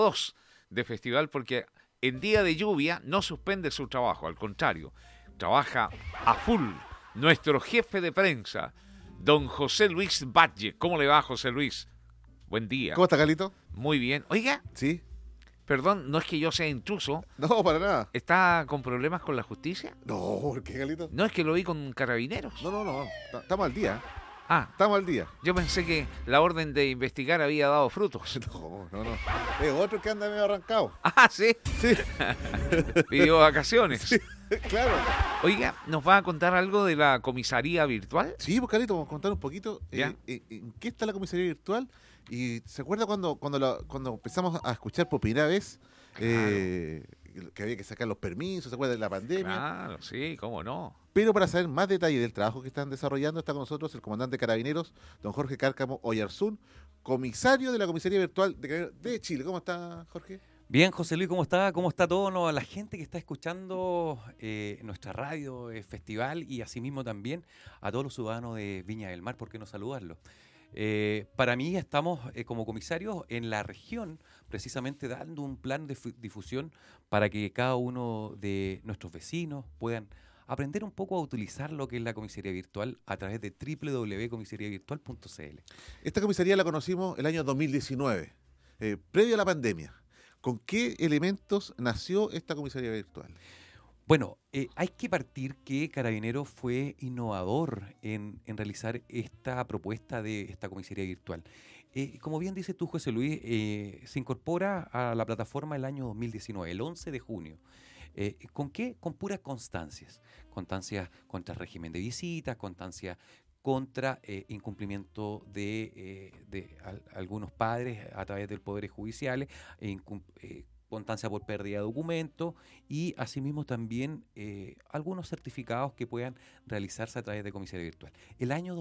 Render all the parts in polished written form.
2 de festival porque en día de lluvia no suspende su trabajo, al contrario, trabaja a full. Nuestro jefe de prensa, don José Luis Batlle. ¿Cómo le va, José Luis? Buen día. ¿Cómo está, Carlito? Muy bien. Oiga, Sí. perdón, no es que yo sea intruso. No, para nada. ¿Está con problemas con la justicia? No, ¿por qué, Carlito? No, es que lo vi con carabineros. No. Estamos al día. Ah, Estamos al día. yo pensé que la orden de investigar había dado frutos. No. Es otro que anda medio arrancado. Ah, sí, Sí, pidió vacaciones. claro. Oiga, ¿nos va a contar algo de la comisaría virtual? Sí, pues, Carlito, vamos a contar un poquito ¿Ya? en qué está la comisaría virtual. Y ¿se acuerda cuando empezamos a escuchar por primera vez que había que sacar los permisos? ¿Se acuerda de la pandemia? Claro, sí, cómo no. Pero para saber más detalles del trabajo que están desarrollando, está con nosotros el comandante de Carabineros, don Jorge Cárcamo Oyarzún, comisario de la Comisaría Virtual de Carabineros de Chile. ¿Cómo está, Jorge? Bien, José Luis, ¿cómo está? ¿Cómo está todo? No, la gente que está escuchando nuestra radio, festival y asimismo también a todos los ciudadanos de Viña del Mar, ¿por qué no saludarlos? Para mí estamos como comisarios en la región precisamente dando un plan de difusión para que cada uno de nuestros vecinos puedan aprender un poco a utilizar lo que es la comisaría virtual a través de www.comisariavirtual.cl. Esta comisaría la conocimos el año 2019, previo a la pandemia. ¿Con qué elementos nació esta comisaría virtual? Bueno, hay que partir que Carabineros fue innovador en realizar esta propuesta de esta comisaría virtual. Como bien dices tú, José Luis, se incorpora a la plataforma el año 2019, el 11 de junio. ¿Con qué? Con puras constancias. Constancias contra el régimen de visitas, constancias contra incumplimiento de algunos padres a través de los poderes judiciales, constancia por pérdida de documentos y asimismo también algunos certificados que puedan realizarse a través de comisaría virtual. El año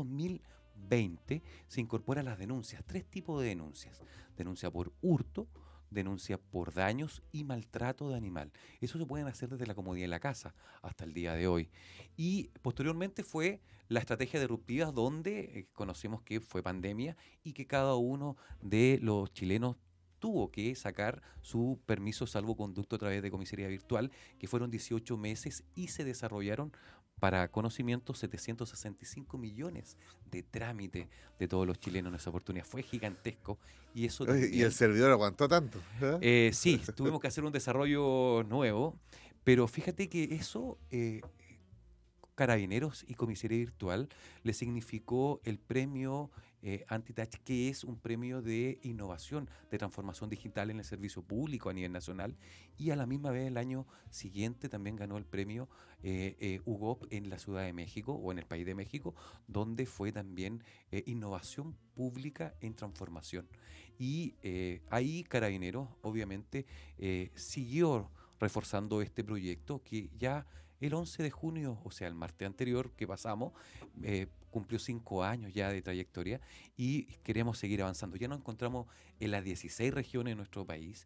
2020 se incorporan las denuncias, 3 tipos de denuncias. Denuncia por hurto, denuncia por daños y maltrato de animal. Eso se pueden hacer desde la comodidad de la casa hasta el día de hoy. Y posteriormente fue la estrategia disruptiva donde conocemos que fue pandemia y que cada uno de los chilenos tuvo que sacar su permiso salvoconducto a través de comisaría virtual, que fueron 18 meses y se desarrollaron para conocimiento 765 millones de trámite de todos los chilenos en esa oportunidad. Fue gigantesco y eso también, Y el servidor aguantó tanto. sí, tuvimos que hacer un desarrollo nuevo, pero fíjate que eso Carabineros y Comisaría Virtual le significó el premio Anti-Touch, que es un premio de innovación, de transformación digital en el servicio público a nivel nacional, y a la misma vez el año siguiente también ganó el premio UGOP en la Ciudad de México o en el país de México, donde fue también innovación pública en transformación. Y ahí Carabineros obviamente siguió reforzando este proyecto que ya el 11 de junio, o sea, el martes anterior que pasamos, cumplió 5 años ya de trayectoria y queremos seguir avanzando. Ya nos encontramos en las 16 regiones de nuestro país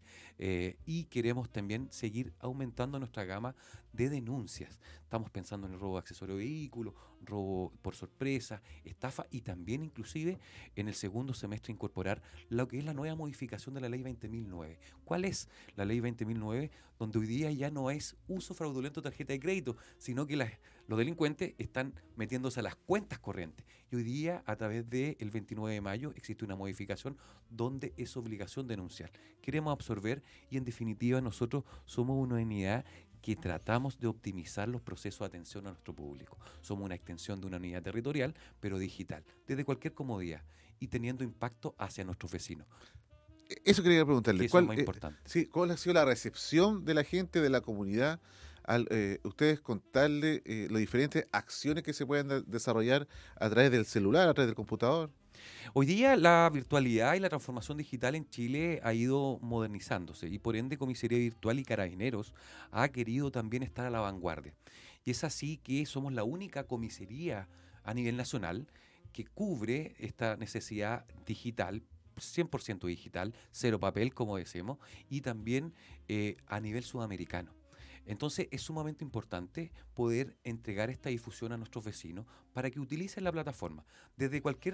y queremos también seguir aumentando nuestra gama de denuncias. Estamos pensando en el robo de accesorio de vehículo, robo por sorpresa, estafa y también inclusive en el segundo semestre incorporar lo que es la nueva modificación de la ley 20.009. ¿Cuál es la ley 20.009? Donde hoy día ya no es uso fraudulento de tarjeta de crédito, sino que los delincuentes están metiéndose a las cuentas corrientes. Y hoy día, a través del 29 de mayo, existe una modificación donde es obligación denunciar. Queremos absorber y, en definitiva, nosotros somos una unidad que tratamos de optimizar los procesos de atención a nuestro público. Somos una extensión de una unidad territorial, pero digital, desde cualquier comodidad y teniendo impacto hacia nuestros vecinos. Eso quería preguntarle. Eso es más importante. Sí, ¿cuál ha sido la recepción de la gente, de la comunidad, al ustedes contarle las diferentes acciones que se pueden desarrollar a través del celular, a través del computador? Hoy día la virtualidad y la transformación digital en Chile ha ido modernizándose y por ende Comisaría Virtual y Carabineros ha querido también estar a la vanguardia. Y es así que somos la única comisaría a nivel nacional que cubre esta necesidad digital, 100% digital, cero papel, como decimos, y también a nivel sudamericano. Entonces es sumamente importante poder entregar esta difusión a nuestros vecinos para que utilicen la plataforma desde cualquier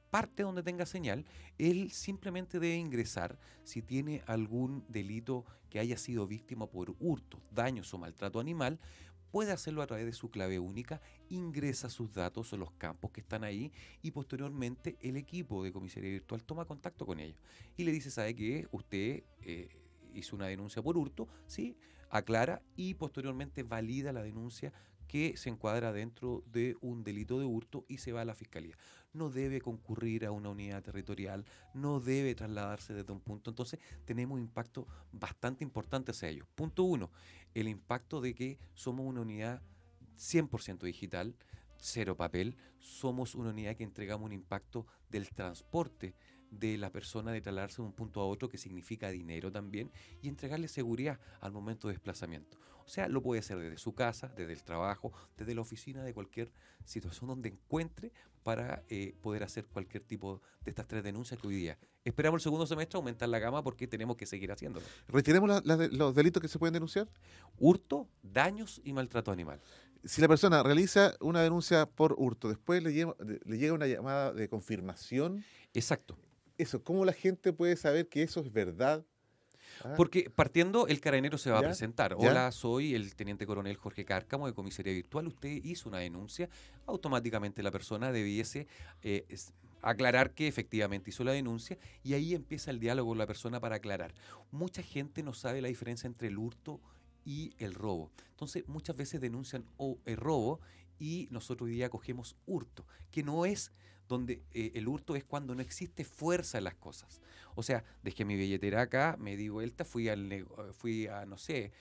parte donde tenga señal, él simplemente debe ingresar si tiene algún delito que haya sido víctima por hurto, daños o maltrato animal. Puede hacerlo a través de su clave única, ingresa sus datos o los campos que están ahí y posteriormente el equipo de comisaría virtual toma contacto con ellos y le dice, ¿sabe qué? Usted hizo una denuncia por hurto, sí, aclara y posteriormente valida la denuncia que se encuadra dentro de un delito de hurto y se va a la fiscalía. No debe concurrir a una unidad territorial, no debe trasladarse desde un punto. Entonces tenemos un impacto bastante importante hacia ellos. Punto uno, el impacto de que somos una unidad 100% digital, cero papel, somos una unidad que entregamos un impacto del transporte de la persona de trasladarse de un punto a otro, que significa dinero también, y entregarle seguridad al momento de desplazamiento. O sea, lo puede hacer desde su casa, desde el trabajo, desde la oficina, de cualquier situación donde encuentre para poder hacer cualquier tipo de estas 3 denuncias que hoy día esperamos el segundo semestre aumentar la gama porque tenemos que seguir haciéndolo. Retiremos los delitos que se pueden denunciar. Hurto, daños y maltrato animal. Si la persona realiza una denuncia por hurto, después le llega una llamada de confirmación. Exacto. Eso, ¿cómo la gente puede saber que eso es verdad? Ah, Porque partiendo, el carabinero se va a ¿ya? presentar. ¿Ya? Hola, soy el teniente coronel Jorge Cárcamo de Comisaría Virtual. Usted hizo una denuncia. Automáticamente la persona debiese aclarar que efectivamente hizo la denuncia y ahí empieza el diálogo con la persona para aclarar. Mucha gente no sabe la diferencia entre el hurto y el robo. Entonces, muchas veces denuncian el robo y nosotros hoy día cogemos hurto, que no es donde el hurto es cuando no existe fuerza en las cosas. O sea, dejé mi billetera acá, me di vuelta, fui a no sé,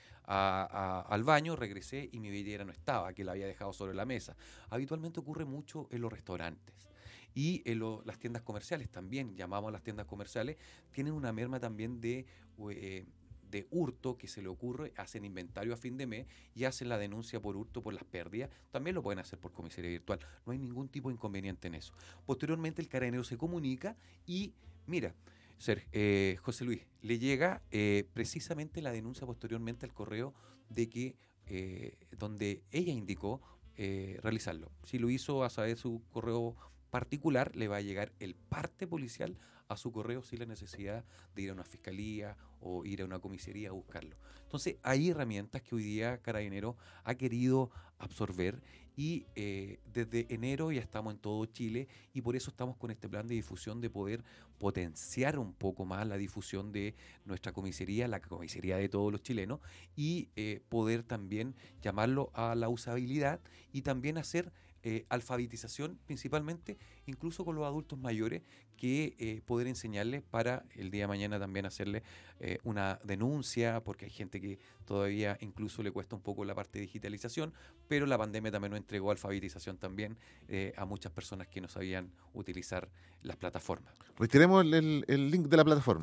al baño, regresé y mi billetera no estaba, que la había dejado sobre la mesa. Habitualmente ocurre mucho en los restaurantes. Y en las tiendas comerciales también, llamamos a las tiendas comerciales, tienen una merma también de hurto que se le ocurre, hacen inventario a fin de mes y hacen la denuncia por hurto por las pérdidas, también lo pueden hacer por comisaría virtual, no hay ningún tipo de inconveniente en eso. Posteriormente el carabinero se comunica y mira, José Luis, le llega precisamente la denuncia posteriormente al correo de que donde ella indicó realizarlo. Si lo hizo a través de su correo particular, le va a llegar el parte policial a su correo sin la necesidad de ir a una fiscalía o ir a una comisaría a buscarlo. Entonces, hay herramientas que hoy día Carabinero ha querido absorber y desde enero ya estamos en todo Chile y por eso estamos con este plan de difusión de poder potenciar un poco más la difusión de nuestra comisaría, la comisaría de todos los chilenos y poder también llamarlo a la usabilidad y también hacer alfabetización principalmente, incluso con los adultos mayores, que poder enseñarles para el día de mañana también hacerle una denuncia, porque hay gente que todavía incluso le cuesta un poco la parte de digitalización, pero la pandemia también nos entregó alfabetización también a muchas personas que no sabían utilizar las plataformas. Retiremos el link de la plataforma.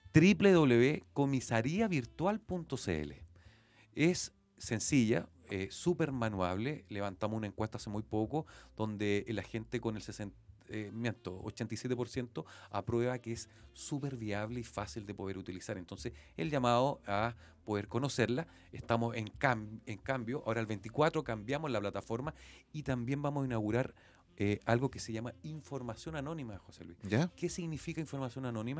www.comisariavirtual.cl. Es sencilla, súper manuable. Levantamos una encuesta hace muy poco donde la gente con el 87% aprueba que es súper viable y fácil de poder utilizar. Entonces, el llamado a poder conocerla. Estamos en cambio, ahora el 24 cambiamos la plataforma y también vamos a inaugurar algo que se llama información anónima, José Luis. ¿Ya? ¿Qué significa información anónima?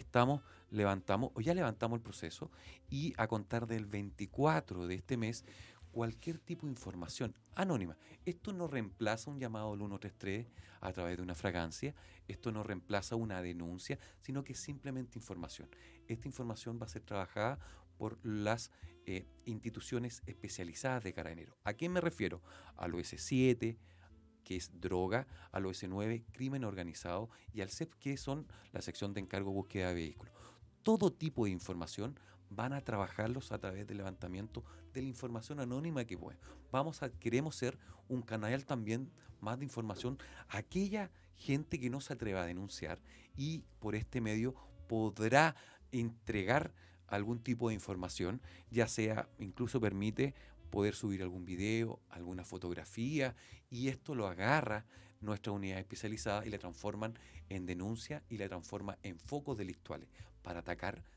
Ya levantamos el proceso y a contar del 24 de este mes, cualquier tipo de información anónima. Esto no reemplaza un llamado al 133 a través de una fragancia, esto no reemplaza una denuncia, sino que es simplemente información. Esta información va a ser trabajada por las instituciones especializadas de Carabinero. ¿A qué me refiero? Al OS7, que es droga, al OS9, crimen organizado, y al CEP, que son la sección de encargo búsqueda de vehículos. Todo tipo de información van a trabajarlos a través del levantamiento de la información anónima que pueden. Queremos ser un canal también más de información a aquella gente que no se atreva a denunciar y por este medio podrá entregar algún tipo de información, ya sea, incluso permite poder subir algún video, alguna fotografía, y esto lo agarra nuestra unidad especializada y la transforman en denuncia y la transforma en focos delictuales para atacar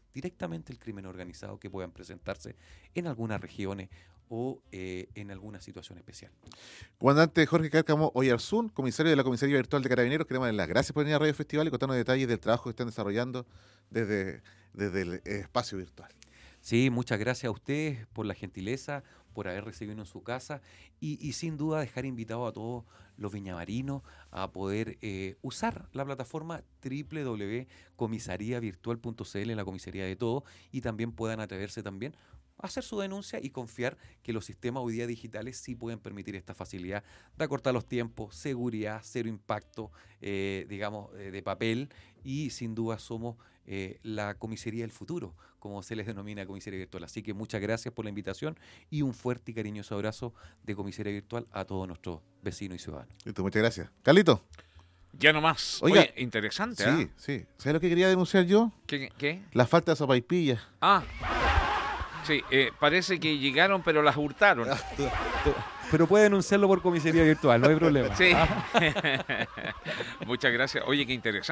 directamente el crimen organizado que puedan presentarse en algunas regiones o en alguna situación especial. Comandante Jorge Cárcamo Oyarzún, comisario de la Comisaría Virtual de Carabineros, queremos darle las gracias por venir a Radio Festival y contarnos detalles del trabajo que están desarrollando desde el espacio virtual. Sí, muchas gracias a ustedes por la gentileza, por haber recibido en su casa y sin duda dejar invitado a todos los viñamarinos a poder usar la plataforma www.comisariavirtual.cl, la comisaría de todo, y también puedan atreverse también a hacer su denuncia y confiar que los sistemas hoy día digitales sí pueden permitir esta facilidad de acortar los tiempos, seguridad, cero impacto, de papel, y sin duda somos la comisaría del futuro, como se les denomina comisaría virtual. Así que muchas gracias por la invitación y un fuerte y cariñoso abrazo de comisaría virtual a todos nuestros vecinos y ciudadanos. Listo, muchas gracias. Carlito. Ya nomás. Oiga, Oye, interesante, Sí, ¿ah? sí. ¿Sabes lo que quería denunciar yo? ¿Qué? La falta de sopaipillas. Ah, sí, parece que llegaron, pero las hurtaron. Pero puede denunciarlo por comisaría virtual, no hay problema. Sí. Muchas gracias. Oye, qué interesante.